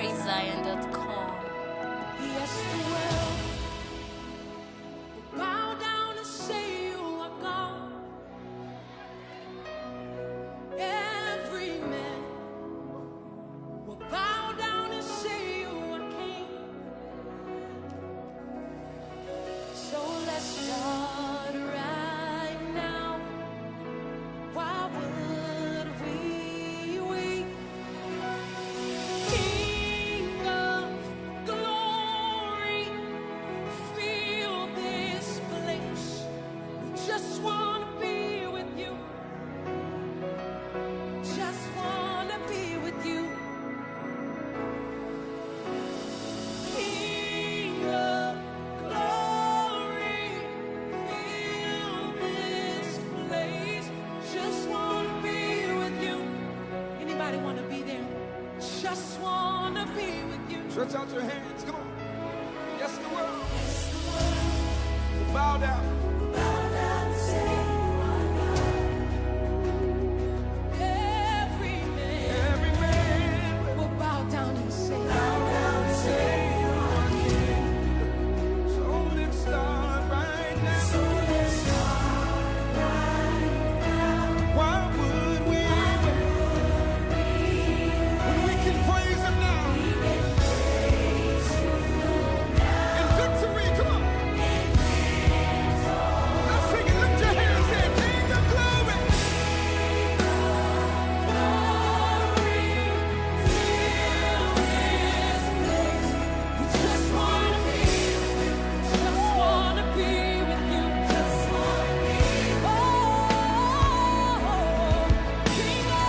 PraiseZion.com. Yes, the world will bow down and say you are God. Every man will bow down and say you are King. So let's start right now. Why would we wait? King of glory, fill this place. We just want to be with you. Just want to be with you. King of glory, fill this place. Just want to be with you. Anybody want to be there? Just want to be with you. Stretch out your hands. Come on. Yes, the world. Bow down. Every Every man man will bow down and say, will say you are King. So let's start right now. Why would we wait when we can praise Him now? In victory, come on. Let's sing it. Lift your hands. Say, King of glory. just want to be with you. Just want to be with you. Just want to be with you. Oh, King of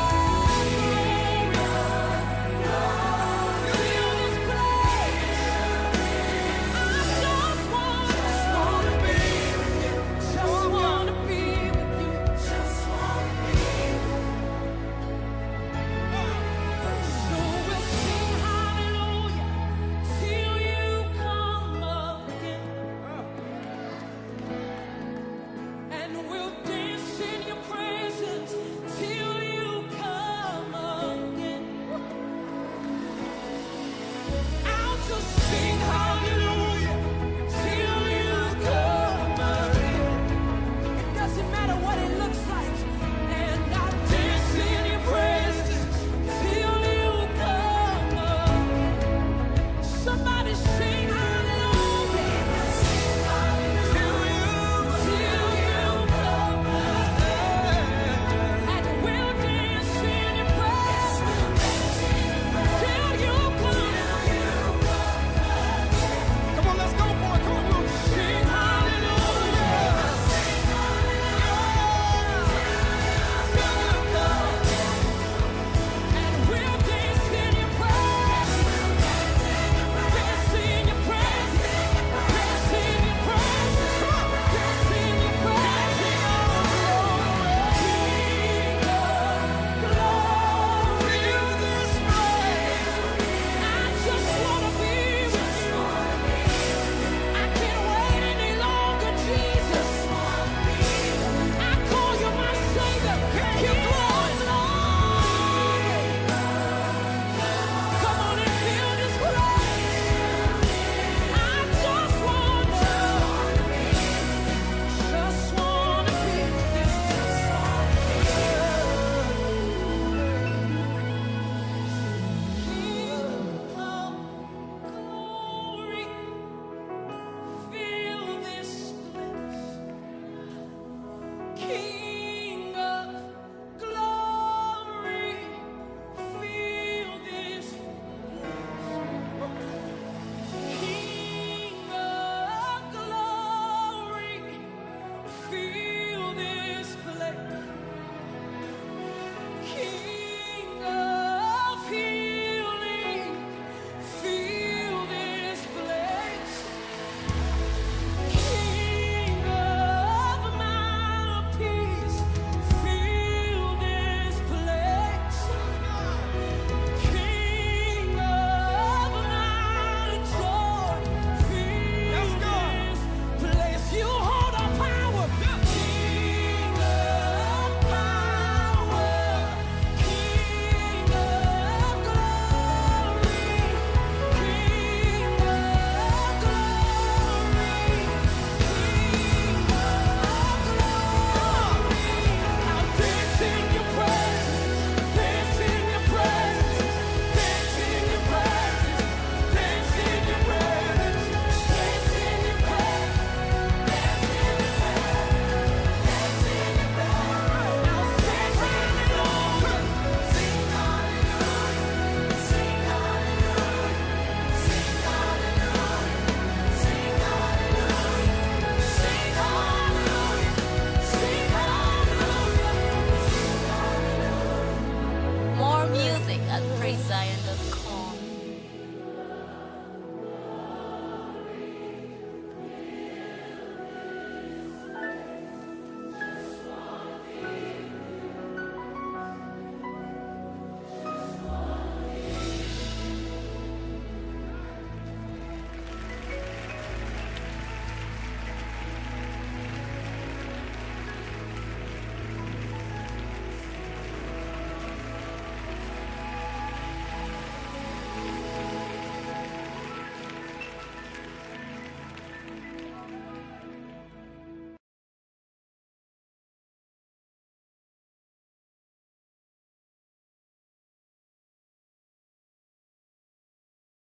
glory, fill this place. I just want to be with you. Just want to be with you. Just want to be with you. So we'll sing hallelujah till you come again, and we'll dance in your presence till you come again. I'll just sing hallelujah.